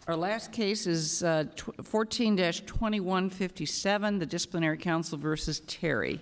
Our last case is 14-2157, the Disciplinary Council versus Terry.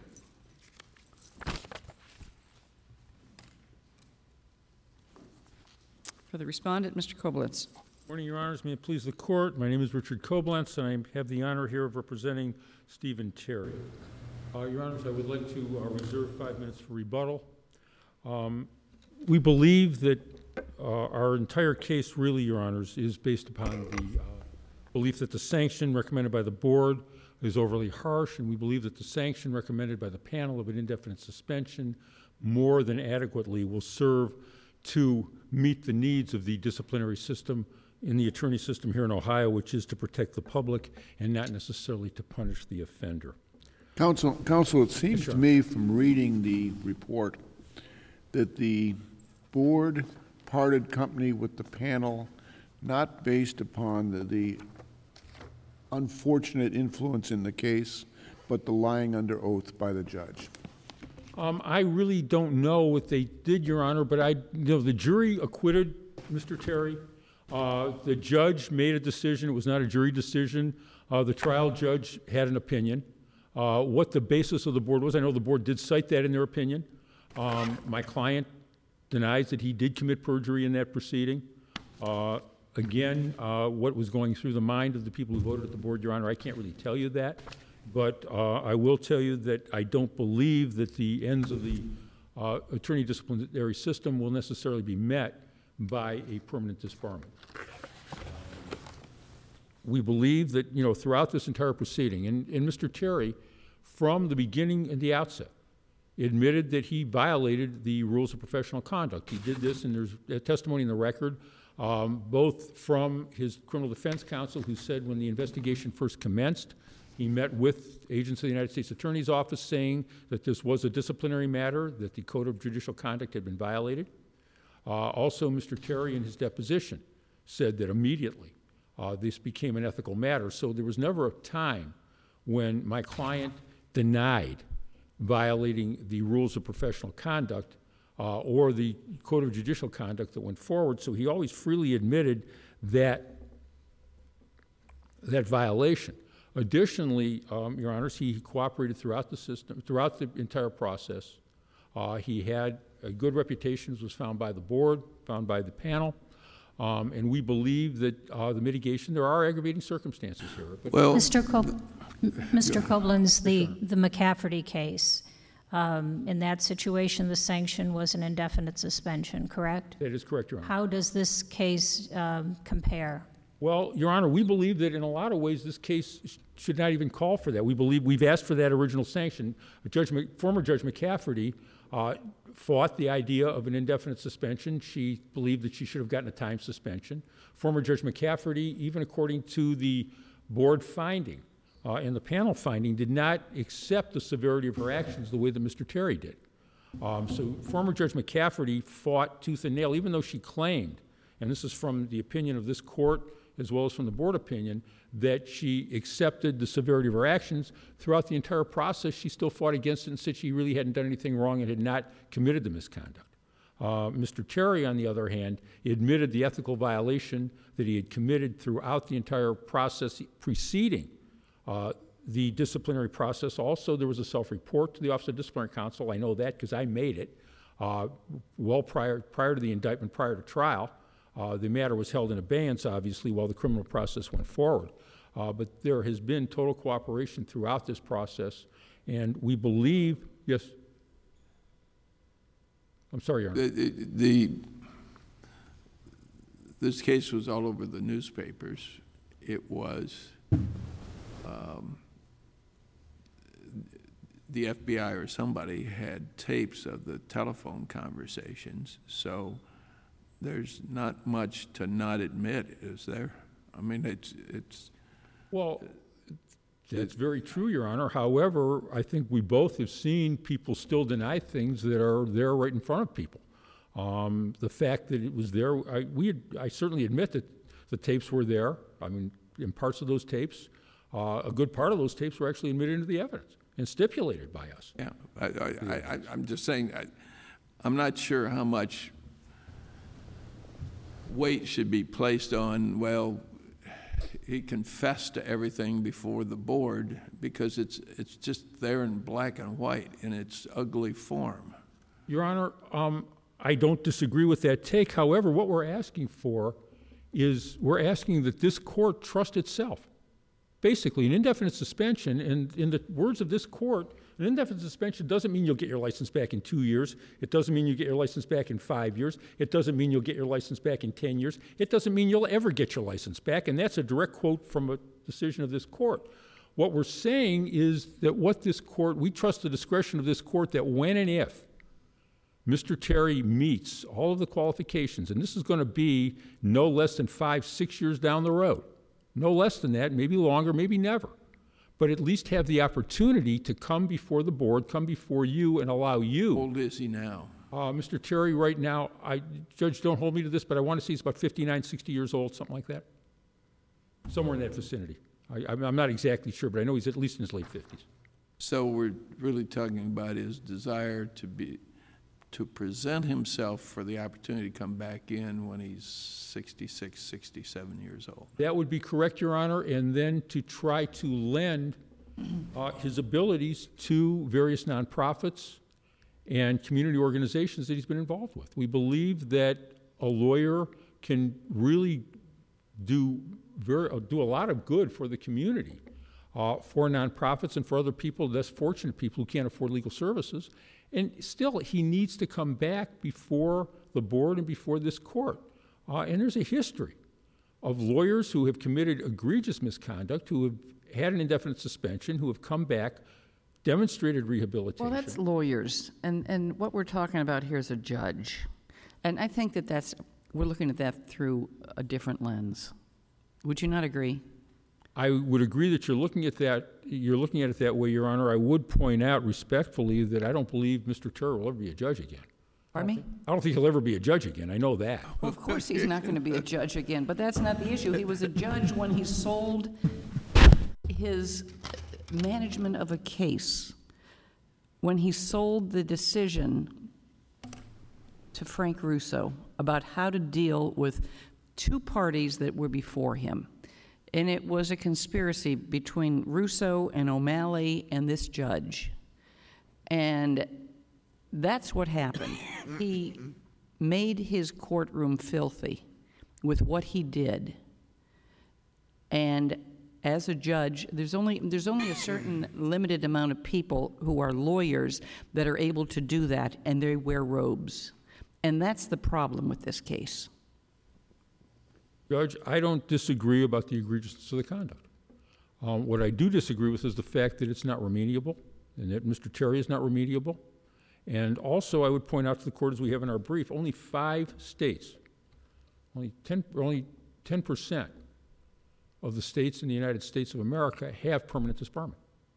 For the respondent, Mr. Koblenz. Morning, Your Honors. May it please the Court. My name is Richard Koblenz, and I have the honor here of representing Stephen Terry. Your Honors, I would like to reserve 5 minutes for rebuttal. We believe that our entire case, really, Your Honors, is based upon the belief that the sanction recommended by the board is overly harsh, and we believe that the sanction recommended by the panel of an indefinite suspension more than adequately will serve to meet the needs of the disciplinary system in the attorney system here in Ohio, which is to protect the public and not necessarily to punish the offender. Counsel, it seems to me from reading the report that the board parted company with the panel not based upon the unfortunate influence in the case, but the lying under oath by the judge. I really don't know what they did, Your Honor, but the jury acquitted Mr. Terry. The judge made a decision. It was not a jury decision. The trial judge had an opinion. What the basis of the board was, I know the board did cite that in their opinion. My client denies that he did commit perjury in that proceeding. Again, what was going through the mind of the people who voted at the board, Your Honor, I can't really tell you that. But I will tell you that I don't believe that the ends of the attorney disciplinary system will necessarily be met by a permanent disbarment. We believe that, throughout this entire proceeding, and Mr. Terry, from the beginning and the outset, admitted that he violated the rules of professional conduct. He did this, and there's a testimony in the record, both from his criminal defense counsel, who said when the investigation first commenced, he met with agents of the United States Attorney's Office saying that this was a disciplinary matter, that the Code of Judicial Conduct had been violated. Also, Mr. Terry, in his deposition, said that immediately this became an ethical matter. So there was never a time when my client denied violating the rules of professional conduct or the Code of Judicial Conduct that went forward. So he always freely admitted that violation. Additionally, Your Honors, he cooperated throughout the system, throughout the entire process. He had a good reputation, as was found by the board, found by the panel, and we believe that the mitigation, there are aggravating circumstances here. But well, Mr. Koblenz, the McCafferty case, in that situation, the sanction was an indefinite suspension, correct? That is correct, Your Honor. How does this case compare? Well, Your Honor, we believe that in a lot of ways this case should not even call for that. We believe we've asked for that original sanction. Former Judge McCafferty fought the idea of an indefinite suspension. She believed that she should have gotten a time suspension. Former Judge McCafferty, even according to the board finding and the panel finding, did not accept the severity of her actions the way that Mr. Terry did. So former Judge McCafferty fought tooth and nail, even though she claimed, and this is from the opinion of this court as well as from the board opinion, that she accepted the severity of her actions. Throughout the entire process, she still fought against it and said she really hadn't done anything wrong and had not committed the misconduct. Mr. Terry, on the other hand, admitted the ethical violation that he had committed throughout the entire process preceding the disciplinary process. Also, there was a self-report to the Office of Disciplinary Counsel. I know that because I made it well prior to the indictment, prior to trial. The matter was held in abeyance, obviously, while the criminal process went forward. But there has been total cooperation throughout this process, and we believe, yes? I'm sorry, Your Honor. This case was all over the newspapers. It was the FBI or somebody had tapes of the telephone conversations, so there's not much to not admit, is there? I mean, it's. Well, that's very true, Your Honor. However, I think we both have seen people still deny things that are there right in front of people. The fact that it was there, I certainly admit that the tapes were there. I mean, in parts of those tapes, a good part of those tapes were actually admitted into the evidence and stipulated by us. Yeah, I'm just saying, I'm not sure how much weight should be placed on, well, he confessed to everything before the board because it's just there in black and white in its ugly form. Your Honor, I don't disagree with that take. However, what we're asking for is we're asking that this court trust itself. Basically, an indefinite suspension, and in the words of this court, an indefinite suspension doesn't mean you'll get your license back in 2 years. It doesn't mean you get your license back in 5 years. It doesn't mean you'll get your license back in 10 years. It doesn't mean you'll ever get your license back, and that's a direct quote from a decision of this court. What we're saying is that we trust the discretion of this court that when and if Mr. Terry meets all of the qualifications, and this is going to be no less than 5-6 years down the road, no less than that, maybe longer, maybe never, but at least have the opportunity to come before the board, come before you, and allow you. How old is he now? Mr. Terry, right now, Judge, don't hold me to this, but I want to say he's about 59, 60 years old, something like that. Somewhere in that vicinity. I'm not exactly sure, but I know he's at least in his late 50s. So we're really talking about his desire to present himself for the opportunity to come back in when he's 66, 67 years old. That would be correct, Your Honor, and then to try to lend his abilities to various nonprofits and community organizations that he's been involved with. We believe that a lawyer can really do a lot of good for the community, for nonprofits and for other people, less fortunate people who can't afford legal services. And still, he needs to come back before the board and before this court. And there's a history of lawyers who have committed egregious misconduct, who have had an indefinite suspension, who have come back, demonstrated rehabilitation. Well, that's lawyers, and what we're talking about here is a judge. And I think we're looking at that through a different lens. Would you not agree? I would agree that you're looking at it that way, Your Honor. I would point out respectfully that I don't believe Mr. Terry will ever be a judge again. Pardon me? I don't think he'll ever be a judge again. I know that. Well, of course he's not going to be a judge again, but that's not the issue. He was a judge when he sold his management of a case, when he sold the decision to Frank Russo about how to deal with two parties that were before him. And it was a conspiracy between Russo and O'Malley and this judge. And that's what happened. He made his courtroom filthy with what he did. And as a judge, there's only a certain limited amount of people who are lawyers that are able to do that, and they wear robes. And that's the problem with this case. Judge, I don't disagree about the egregiousness of the conduct. What I do disagree with is the fact that it's not remediable, and that Mr. Terry is not remediable. And also, I would point out to the court, as we have in our brief, only 5 states, only 10% of the states in the United States of America have permanent disbarment.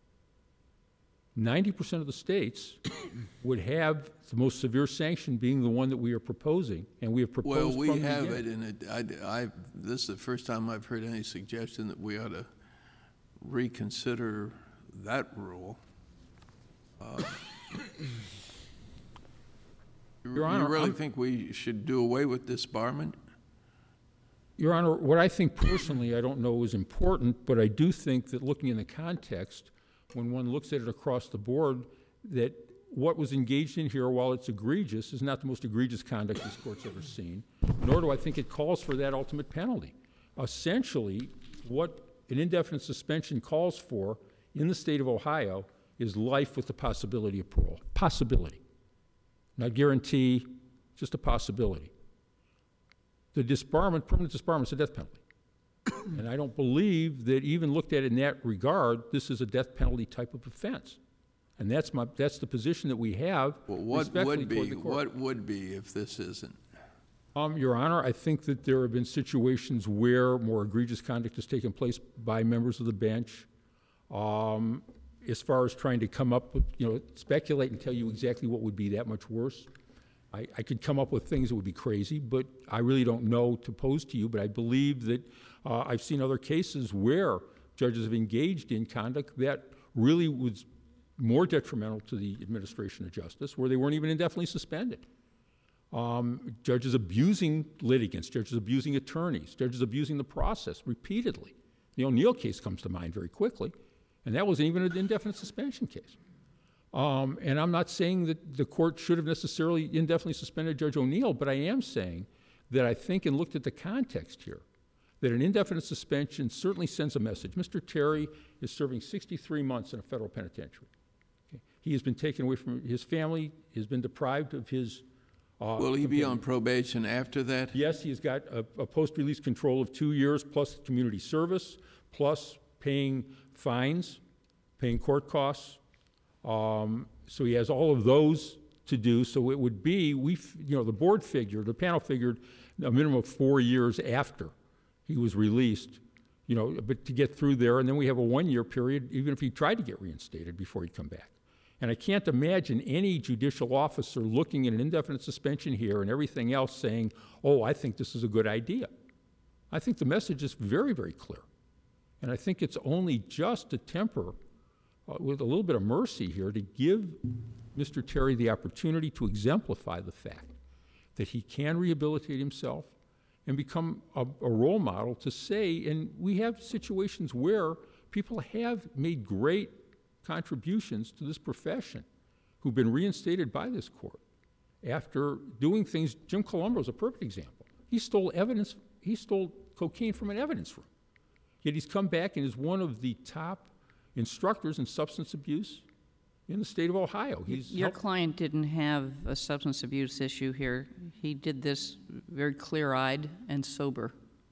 90% of the states would have the most severe sanction being the one that we are proposing, and we have proposed Well, we from the have beginning. it, and this is the first time I've heard any suggestion that we ought to reconsider that rule. Your Honor, you really think we should do away with disbarment? Your Honor, what I think personally, I don't know is important, but I do think that looking in the context, when one looks at it across the board, that what was engaged in here, while it's egregious, is not the most egregious conduct this court's ever seen, nor do I think it calls for that ultimate penalty. Essentially, what an indefinite suspension calls for in the state of Ohio is life with the possibility of parole. Possibility. Not guarantee, just a possibility. The disbarment, permanent disbarment, is a death penalty. And I don't believe that even looked at in that regard, this is a death penalty type of offense. And that's the position that we have. Well, what respectfully would be? toward the court. What would be if this isn't? Your Honor, I think that there have been situations where more egregious conduct has taken place by members of the bench. As far as trying to come up with, speculate and tell you exactly what would be that much worse, I could come up with things that would be crazy, but I really don't know to pose to you. But I believe that I've seen other cases where judges have engaged in conduct that really was more detrimental to the administration of justice, where they weren't even indefinitely suspended. Judges abusing litigants, judges abusing attorneys, judges abusing the process repeatedly. The O'Neill case comes to mind very quickly, and that wasn't even an indefinite suspension case. And I'm not saying that the court should have necessarily indefinitely suspended Judge O'Neill, but I am saying that I think, and looked at the context here, that an indefinite suspension certainly sends a message. Mr. Terry is serving 63 months in a federal penitentiary. Okay? He has been taken away from his family, has been deprived of his... Will he be on probation after that? Yes, he's got a post-release control of 2 years, plus community service, plus paying fines, paying court costs. So he has all of those to do. So it would be, the board figured, the panel figured a minimum of 4 years after he was released, but to get through there. And then we have a 1-year period, even if he tried to get reinstated before he'd come back. And I can't imagine any judicial officer looking at an indefinite suspension here and everything else saying, oh, I think this is a good idea. I think the message is very, very clear. And I think it's only just to temper, with a little bit of mercy here, to give Mr. Terry the opportunity to exemplify the fact that he can rehabilitate himself and become a role model to say, and we have situations where people have made great contributions to this profession who've been reinstated by this court after doing things. Jim Colombo is a perfect example. He stole evidence, he stole cocaine from an evidence room. Yet he's come back and is one of the top instructors in substance abuse in the state of Ohio. Your client didn't have a substance abuse issue here. He did this very clear-eyed and sober.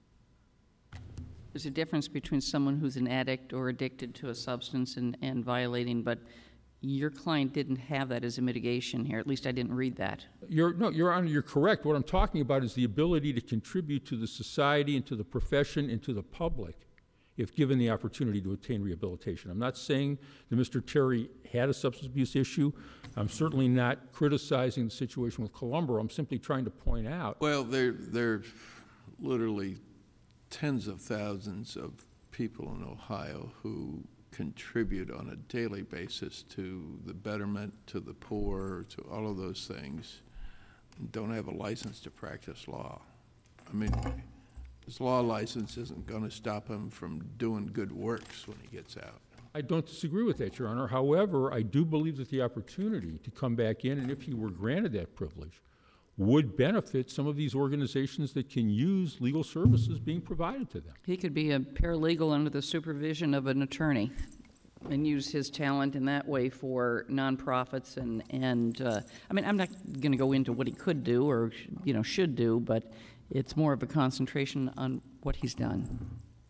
There's a difference between someone who's an addict or addicted to a substance and violating, but your client didn't have that as a mitigation here. At least I didn't read that. Your Honor, you're correct. What I'm talking about is the ability to contribute to the society and to the profession and to the public if given the opportunity to attain rehabilitation. I'm not saying that Mr. Terry had a substance abuse issue. I'm certainly not criticizing the situation with Colombo. I'm simply trying to point out. Well, there are literally tens of thousands of people in Ohio who contribute on a daily basis to the betterment, to the poor, to all of those things, and don't have a license to practice law. I mean, his law license isn't going to stop him from doing good works when he gets out. I don't disagree with that, Your Honor. However, I do believe that the opportunity to come back in, and if he were granted that privilege, would benefit some of these organizations that can use legal services being provided to them. He could be a paralegal under the supervision of an attorney and use his talent in that way for nonprofits and I mean, I'm not going to go into what he could do or should do, but it's more of a concentration on what he's done.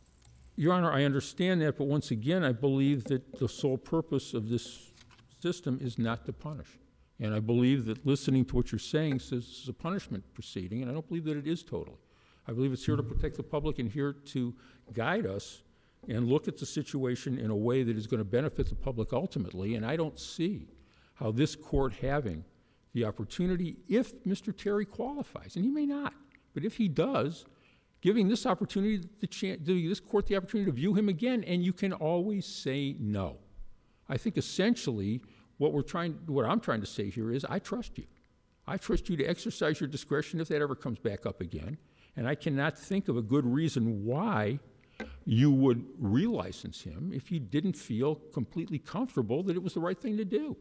Your Honor, I understand that, but once again, I believe that the sole purpose of this system is not to punish. And I believe that listening to what you're saying says this is a punishment proceeding, and I don't believe that it is totally. I believe it's here to protect the public and here to guide us and look at the situation in a way that is going to benefit the public ultimately, and I don't see how this court having the opportunity, if Mr. Terry qualifies, and he may not, but if he does, giving this opportunity, this court the opportunity to view him again, and you can always say no. I think essentially what I'm trying to say here is I trust you. I trust you to exercise your discretion if that ever comes back up again, and I cannot think of a good reason why you would relicense him if you didn't feel completely comfortable that it was the right thing to do.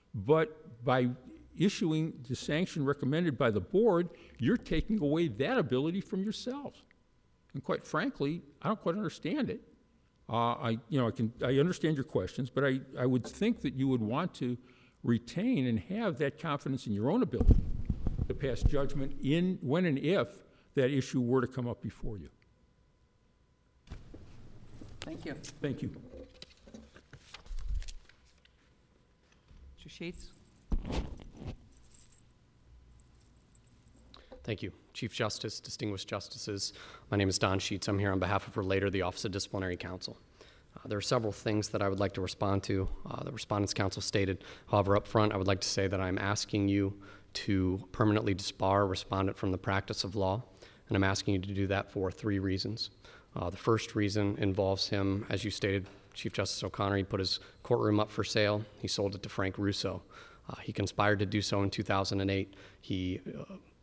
But by issuing the sanction recommended by the board, you're taking away that ability from yourselves. And quite frankly, I don't quite understand it. I understand your questions, but I would think that you would want to retain and have that confidence in your own ability to pass judgment when and if that issue were to come up before you. Thank you. Thank you. Mr. Sheets? Thank you. Chief Justice, distinguished justices, my name is Don Sheets. I'm here on behalf of Relator, the Office of Disciplinary Counsel. There are several things that I would like to respond to. The Respondents' Counsel stated, however, up front, I would like to say that I'm asking you to permanently disbar a respondent from the practice of law, and I'm asking you to do that for 3 reasons. The first reason involves him, as you stated, Chief Justice O'Connor, he put his courtroom up for sale. He sold it to Frank Russo. He conspired to do so in 2008. He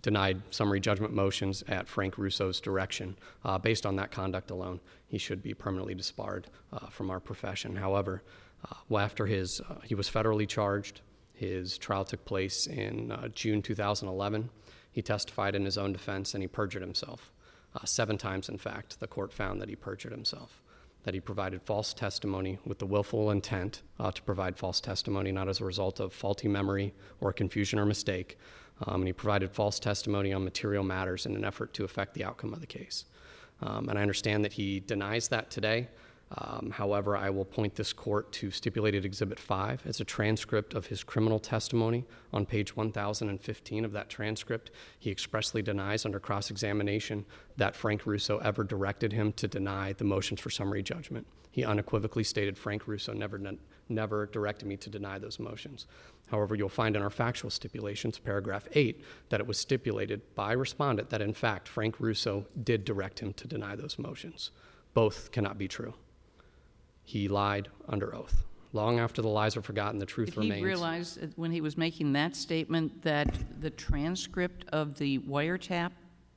denied summary judgment motions at Frank Russo's direction. Based on that conduct alone, he should be permanently disbarred from our profession. However, after he was federally charged, his trial took place in June 2011. He testified in his own defense and he perjured himself. 7 times, in fact, the court found that he perjured himself, that he provided false testimony with the willful intent to provide false testimony, not as a result of faulty memory or confusion or mistake. And he provided false testimony on material matters in an effort to affect the outcome of the case. And I understand that he denies that today. However, I will point this court to Stipulated Exhibit 5. It's a transcript of his criminal testimony. On page 1015 of that transcript, he expressly denies under cross-examination that Frank Russo ever directed him to deny the motions for summary judgment. He unequivocally stated Frank Russo never directed me to deny those motions. However, you'll find in our factual stipulations, paragraph 8, that it was stipulated by respondent that, in fact, Frank Russo did direct him to deny those motions. Both cannot be true. He lied under oath. Long after the lies are forgotten, the truth Did remains. he realize when he was making that statement that the transcript of the wiretap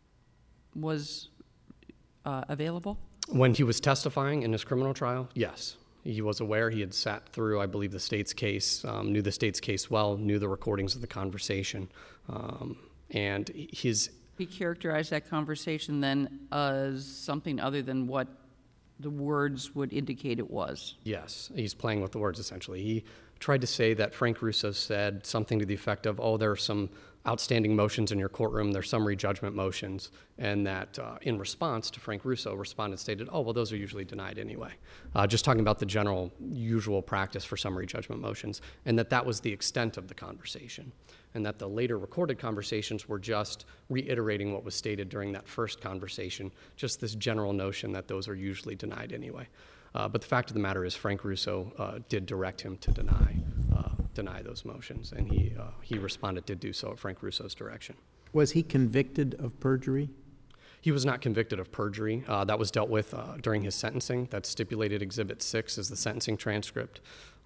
was available? When he was testifying in his criminal trial, yes. He was aware. He had sat through, I believe, the state's case, knew the state's case well, knew the recordings of the conversation. And He characterized that conversation then as something other than what the words would indicate it was. Yes, he's playing with the words, essentially. He tried to say that Frank Russo said something to the effect of, oh, there are some outstanding motions in your courtroom, they're summary judgment motions, and that in response to Frank Russo, respondent stated, oh, well, those are usually denied anyway. Just talking about the general usual practice for summary judgment motions, and that was the extent of the conversation, and that the later recorded conversations were just reiterating what was stated during that first conversation, just this general notion that those are usually denied anyway. But the fact of the matter is Frank Russo did direct him to deny those motions, and he responded did do so at Frank Russo's direction. Was he convicted of perjury? He was not convicted of perjury. That was dealt with during his sentencing. That's Stipulated Exhibit 6 is the sentencing transcript.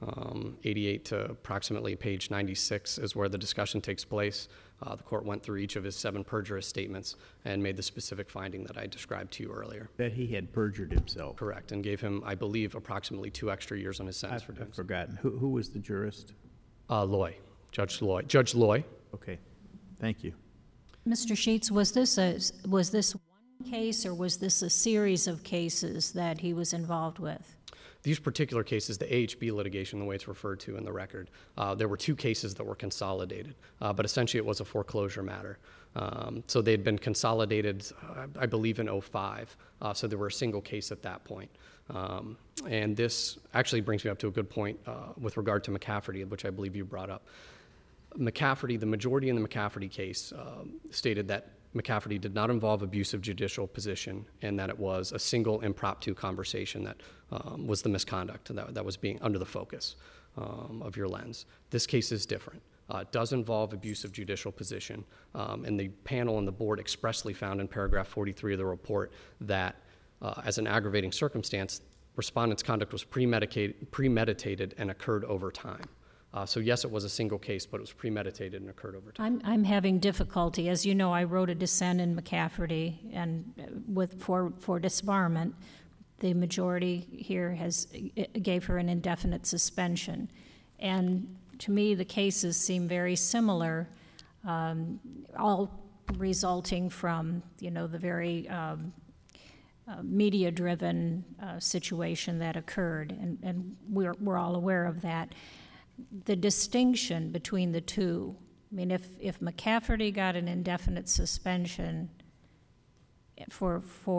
88 to approximately page 96 is where the discussion takes place. The court went through each of his 7 perjurous statements and made the specific finding that I described to you earlier. That he had perjured himself? Correct, and gave him, I believe, approximately 2 extra years on his sentence for doing I've forgotten. Who was the jurist? Loy, Judge Loy. Judge Loy. Okay, thank you. Mr. Sheets, was this one case or was this a series of cases that he was involved with? These particular cases, the AHB litigation, the way it's referred to in the record, there were 2 cases that were consolidated, but essentially it was a foreclosure matter. So they'd been consolidated, I believe, in 2005, so they were a single case at that point. And this actually brings me up to a good point with regard to McCafferty, which I believe you brought up. McCafferty, the majority in the McCafferty case stated that McCafferty did not involve abuse of judicial position and that it was a single impromptu conversation that was the misconduct that was being under the focus of your lens. This case is different. It does involve abuse of judicial position, and the panel and the board expressly found in paragraph 43 of the report that as an aggravating circumstance, respondent's conduct was premeditated and occurred over time. So yes, it was a single case, but it was premeditated and occurred over time. I'm having difficulty. As you know, I wrote a dissent in McCafferty and for disbarment. The majority here gave her an indefinite suspension. And to me, the cases seem very similar, all resulting from, the very media-driven situation that occurred, and we're all aware of that. The distinction between the two, I mean, if McCafferty got an indefinite suspension for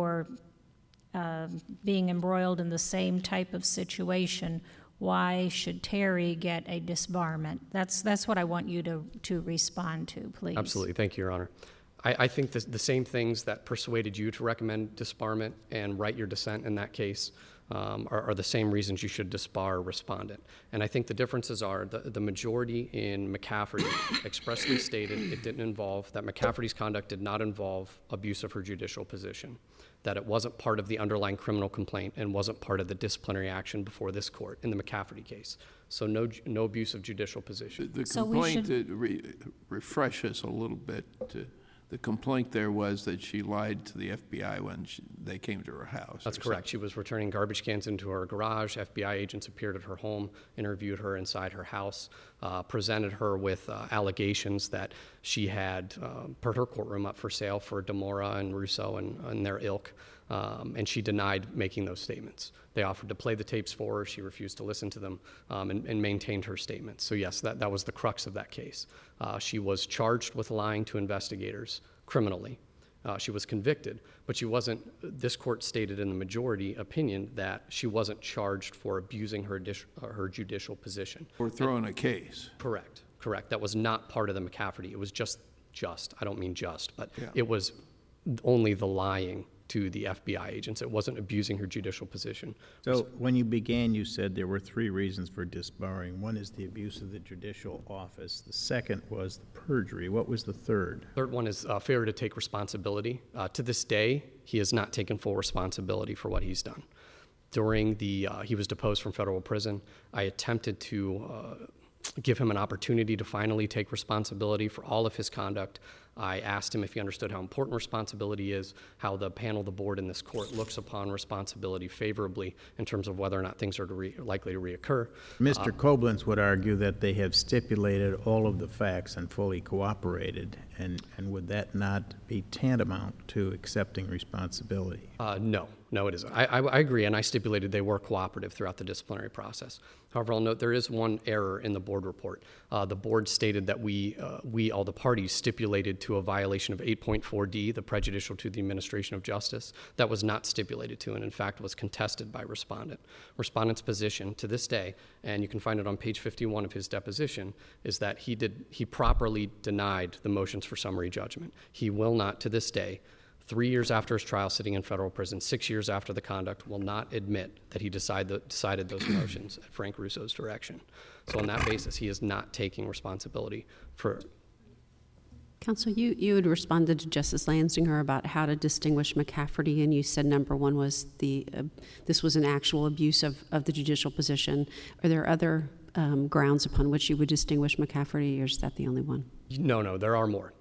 being embroiled in the same type of situation, why should Terry get a disbarment? That's what I want you to respond to, please. Absolutely. Thank you, Your Honor. I think the same things that persuaded you to recommend disbarment and write your dissent in that case are the same reasons you should disbar respondent. And I think the differences are the majority in McCafferty expressly stated it didn't involve, that McCafferty's conduct did not involve abuse of her judicial position, that it wasn't part of the underlying criminal complaint and wasn't part of the disciplinary action before this court in the McCafferty case. So no abuse of judicial position. The So we complaint should- refresh us a little bit. The complaint there was that she lied to the FBI when they came to her house. That's correct. She was returning garbage cans into her garage. FBI agents appeared at her home, interviewed her inside her house, presented her with allegations that she had put her courtroom up for sale for DeMora and Russo and their ilk, and she denied making those statements. They offered to play the tapes for her. She refused to listen to them and maintained her statements. So yes, that was the crux of that case. She was charged with lying to investigators criminally. She was convicted, but she wasn't, this court stated in the majority opinion that she wasn't charged for abusing her judicial position. Or throwing a case. Correct. That was not part of the McCafferty. It was just, I don't mean just, but Yeah. it was only the lying to the FBI agents. It wasn't abusing her judicial position. So when you began, you said there were 3 reasons for disbarring. One is the abuse of the judicial office. The second was the perjury. What was the third? Third one is failure to take responsibility. To this day, he has not taken full responsibility for what he's done. During he was deposed from federal prison. I attempted to give him an opportunity to finally take responsibility for all of his conduct. I asked him if he understood how important responsibility is, how the panel, the board, and this court looks upon responsibility favorably in terms of whether or not things are likely to reoccur. Mr. Koblenz would argue that they have stipulated all of the facts and fully cooperated, and would that not be tantamount to accepting responsibility? No, it isn't. I agree, and I stipulated they were cooperative throughout the disciplinary process. However, I'll note there is one error in the board report. The board stated that we, all the parties, stipulated to a violation of 8.4D, the prejudicial to the administration of justice. That was not stipulated to, and in fact was contested by respondent. Respondent's position to this day, and you can find it on page 51 of his deposition, is that he properly denied the motions for summary judgment. He will not, to this day, 3 years after his trial sitting in federal prison, 6 years after the conduct, will not admit that he decided those motions at Frank Russo's direction. So on that basis, he is not taking responsibility for... Counsel, you had responded to Justice Lanzinger about how to distinguish McCafferty, and you said number one was this was an actual abuse of the judicial position. Are there other grounds upon which you would distinguish McCafferty, or is that the only one? No, there are more.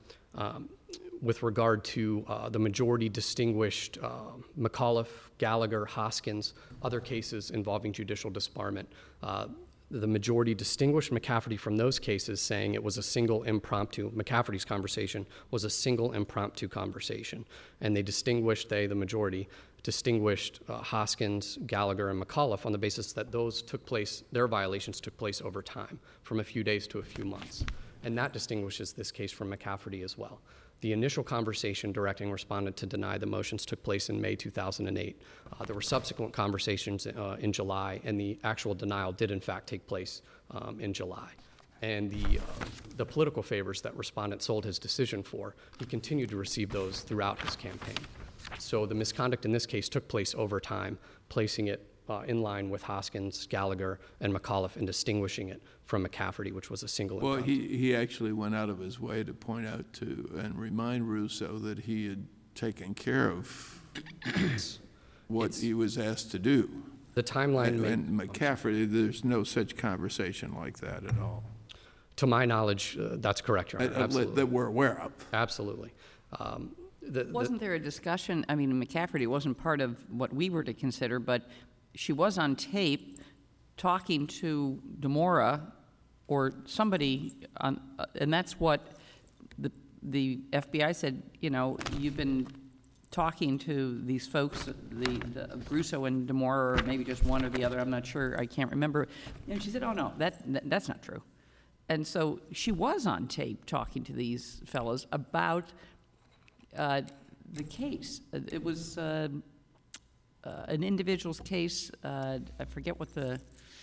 With regard to the majority distinguished McAuliffe, Gallagher, Hoskins, other cases involving judicial disbarment, the majority distinguished McCafferty from those cases, saying it was a single impromptu, McCafferty's conversation was a single impromptu conversation. And the majority, distinguished Hoskins, Gallagher, and McAuliffe on the basis that their violations took place over time, from a few days to a few months. And that distinguishes this case from McCafferty as well. The initial conversation directing respondent to deny the motions took place in May 2008. There were subsequent conversations in July, and the actual denial did in fact take place in July. And the political favors that respondent sold his decision for, he continued to receive those throughout his campaign. So the misconduct in this case took place over time, placing it in line with Hoskins, Gallagher, and McAuliffe, and distinguishing it from McCafferty, which was a single Well, impromptu. he actually went out of his way to point out to and remind Russo that he had taken care of what he was asked to do. The timeline And McCafferty, there's no such conversation like that at all. to my knowledge, that's correct, Your Honor. Absolutely. That we're aware of. Absolutely. Wasn't there a discussion, I mean, McCafferty wasn't part of what we were to consider, but she was on tape talking to DeMora or somebody, and that's what the FBI said, you've been talking to these folks, the Russo and DeMora, or maybe just one or the other, I'm not sure, I can't remember. And she said, oh, no, that's not true. And so she was on tape talking to these fellows about the case. It was an individual's case. I forget what the...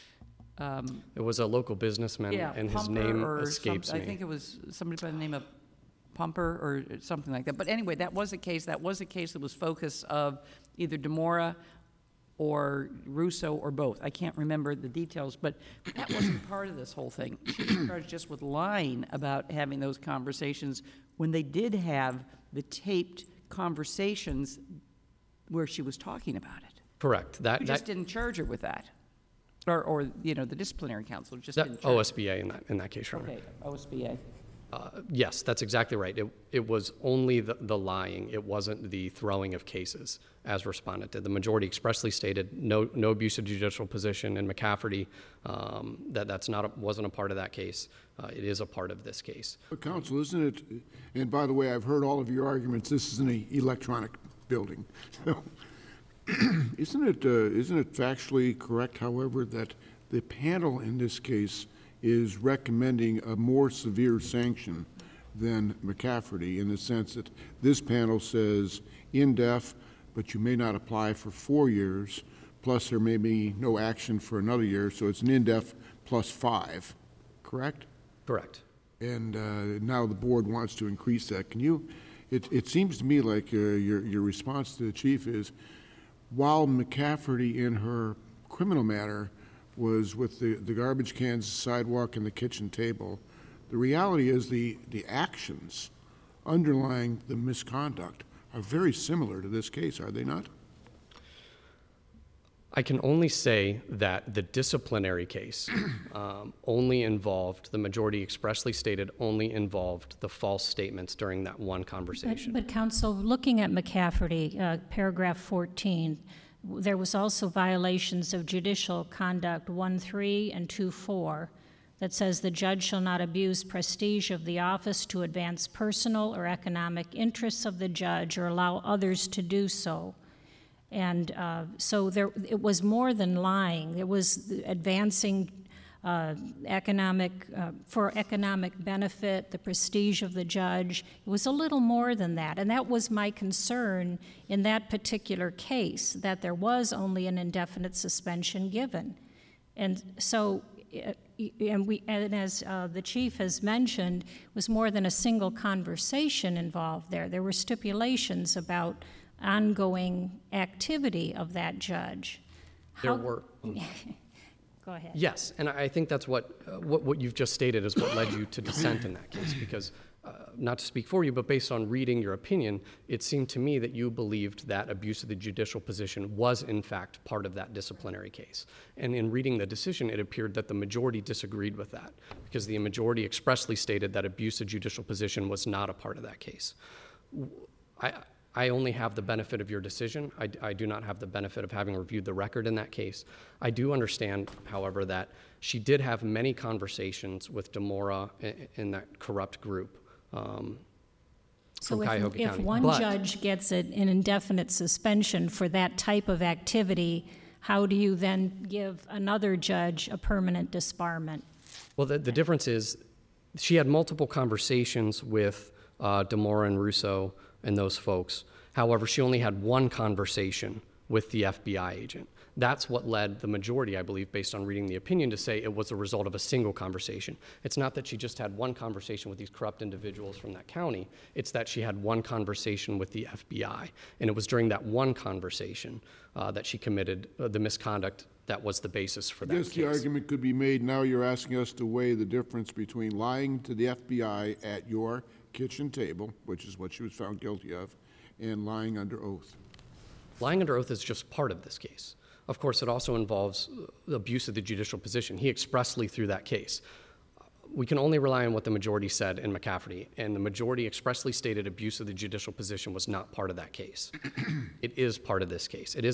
It was a local businessman, and his Pumper name or escapes me. I think it was somebody by the name of Pumper or something like that. But anyway, that was a case that was focus of either DeMora or Russo or both. I can't remember the details, but that wasn't part of this whole thing. She was charged just with lying about having those conversations when they did have the taped conversations where she was talking about it. Correct. You just didn't charge her with that. Or the disciplinary council just didn't charge her. OSBA in that case, Your Honor. Okay, OSBA. Yes, that's exactly right. It was only the lying. It wasn't the throwing of cases, as respondent did. The majority expressly stated no abuse of judicial position in McCafferty. Wasn't a part of that case. It is a part of this case. But counsel, isn't it, and by the way, I've heard all of your arguments, this is an electronic building. Isn't it factually correct, however, that the panel in this case is recommending a more severe sanction than McCafferty, in the sense that this panel says in def, but you may not apply for 4 years, plus there may be no action for another year, so it's an in def plus 5, correct? Correct. And now the board wants to increase that. Can you, it seems to me like your response to the chief is, while McCafferty in her criminal matter was with the garbage cans, the sidewalk, and the kitchen table, the reality is the actions underlying the misconduct are very similar to this case, are they not? I can only say that the disciplinary case only involved, the majority expressly stated, only involved the false statements during that one conversation. But counsel, looking at McCafferty, paragraph 14, there was also violations of judicial conduct 1.3 and 2.4 that says the judge shall not abuse prestige of the office to advance personal or economic interests of the judge or allow others to do so. And so it was more than lying. It was advancing for economic benefit, the prestige of the judge. It was a little more than that. And that was my concern in that particular case, that there was only an indefinite suspension given. And so, and as the chief has mentioned, it was more than a single conversation involved there. There were stipulations about ongoing activity of that judge. There were. Go ahead. Yes, and I think that's what you've just stated is what led you to dissent in that case, because not to speak for you, but based on reading your opinion, it seemed to me that you believed that abuse of the judicial position was in fact part of that disciplinary case. And in reading the decision, it appeared that the majority disagreed with that, because the majority expressly stated that abuse of judicial position was not a part of that case. I only have the benefit of your decision. I do not have the benefit of having reviewed the record in that case. I do understand, however, that she did have many conversations with DeMora in that corrupt group from Cuyahoga County. If one judge gets an indefinite suspension for that type of activity, how do you then give another judge a permanent disbarment? Well, the difference is she had multiple conversations with DeMora and Russo and those folks. However, she only had one conversation with the FBI agent. That's what led the majority, I believe, based on reading the opinion, to say it was a result of a single conversation. It's not that she just had one conversation with these corrupt individuals from that county. It's that she had one conversation with the FBI. And it was during that one conversation that she committed the misconduct that was the basis for that case. I guess the argument could be made, now you're asking us to weigh the difference between lying to the FBI at your kitchen table, which is what she was found guilty of, and lying under oath. Lying under oath is just part of this case. Of course, it also involves abuse of the judicial position. He expressly threw that case. We can only rely on what the majority said in McCafferty, and the majority expressly stated abuse of the judicial position was not part of that case. It is part of this case. It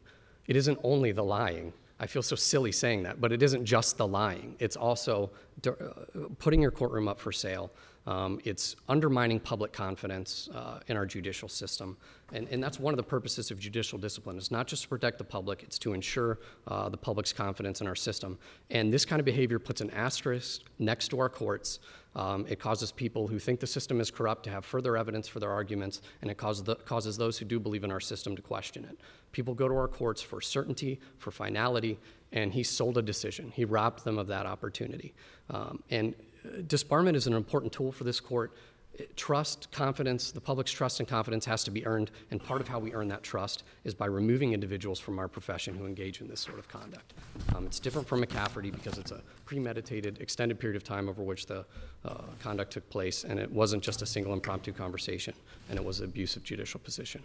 isn't only the lying. I feel so silly saying that, but it isn't just the lying. It's also putting your courtroom up for sale. It's undermining public confidence in our judicial system. And that's one of the purposes of judicial discipline. It's not just to protect the public, it's to ensure the public's confidence in our system. And this kind of behavior puts an asterisk next to our courts. It causes people who think the system is corrupt to have further evidence for their arguments, and it causes those who do believe in our system to question it. People go to our courts for certainty, for finality, and he sold a decision. He robbed them of that opportunity. And disbarment is an important tool for this court. Trust, confidence, the public's trust and confidence has to be earned, and part of how we earn that trust is by removing individuals from our profession who engage in this sort of conduct. It's different from McCafferty because it's a premeditated, extended period of time over which the conduct took place, and it wasn't just a single impromptu conversation, and it was abuse of judicial position.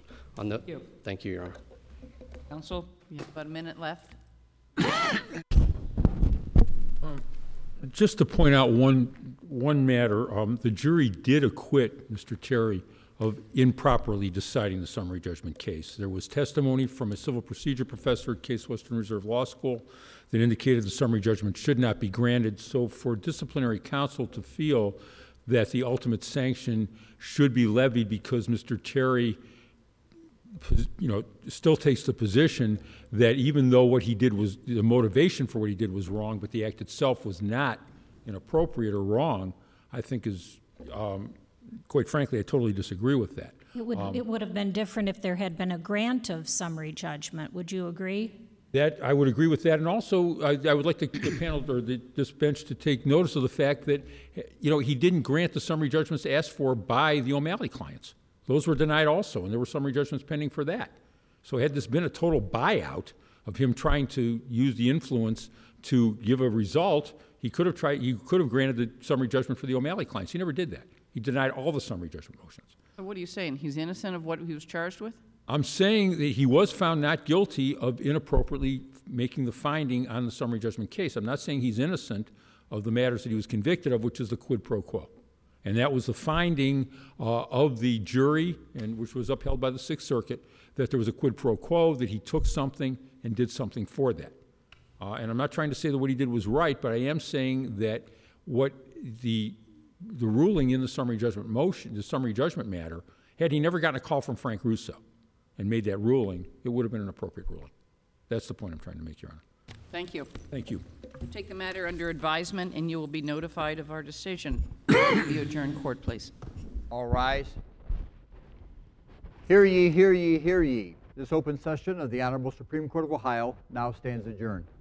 Thank you, Your Honor. Counsel, you have about a minute left. Just to point out one one matter. The jury did acquit Mr. Terry of improperly deciding the summary judgment case. There was testimony from a civil procedure professor at Case Western Reserve Law School that indicated the summary judgment should not be granted. So for disciplinary counsel to feel that the ultimate sanction should be levied because Mr. Terry, still takes the position that even though what he did was, the motivation for what he did was wrong, but the act itself was not inappropriate or wrong, I think is, quite frankly, I totally disagree with that. It would have been different if there had been a grant of summary judgment. Would you agree? That, I would agree with that, and also I would like the panel or this bench to take notice of the fact that, he didn't grant the summary judgments asked for by the O'Malley clients. Those were denied also, and there were summary judgments pending for that. So had this been a total buyout of him trying to use the influence to give a result, he could have granted the summary judgment for the O'Malley clients. He never did that. He denied all the summary judgment motions. So what are you saying? He's innocent of what he was charged with? I'm saying that he was found not guilty of inappropriately making the finding on the summary judgment case. I'm not saying he's innocent of the matters that he was convicted of, which is the quid pro quo. And that was the finding of the jury, and which was upheld by the Sixth Circuit, that there was a quid pro quo, that he took something and did something for that. And I'm not trying to say that what he did was right, but I am saying that what the ruling in the summary judgment motion, the summary judgment matter, had he never gotten a call from Frank Russo and made that ruling, it would have been an appropriate ruling. That's the point I'm trying to make, Your Honor. Thank you. Thank you. Take the matter under advisement, and you will be notified of our decision. You adjourn court, please. All rise. Hear ye, hear ye, hear ye. This open session of the Honorable Supreme Court of Ohio now stands adjourned.